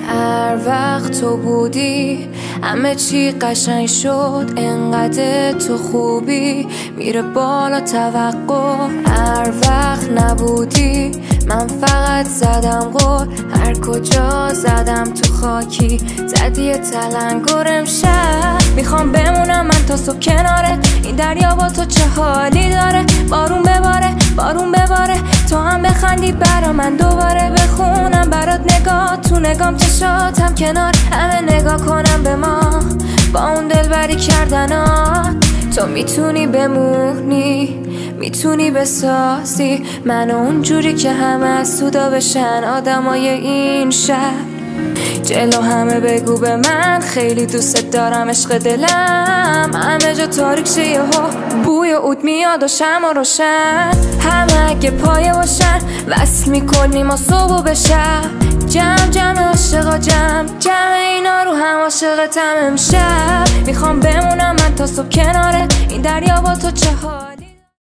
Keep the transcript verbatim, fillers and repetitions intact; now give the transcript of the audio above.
هر وقت تو بودی همه چی قشنگ شد، انقدر تو خوبی میره بالا توقع. هر وقت نبودی من فقط زدم غر، هر کجا زدم تو خاکی زدی تلنگر. امشب میخوام بمونم من تا صبح کناره این دریا، با تو چه حالی داره. بارون بباره بارون بباره تو هم بخندی برا من دوباره بخونم برات نگاه تو نگام، چشاتم کنار همه نگاه کنم به ما با اون دلبری کردنات. تو میتونی بمونی میتونی بسازی منو اونجوری که همه از سودا بشن آدمای این شهر. جلو همه بگو به من خیلی دوست دارم عشق دلم، همه جا تاریک شه یهو بوی عود میاد و شمع روشن. همه اگه پایه باشن وصل میکنیم ما صبح و به شب، جمع جمع عاشقا جمع جمع اینا رو هم عاشقتم. امشب میخوام بمونم من تا صبح کناره این دریا، با تو چه حال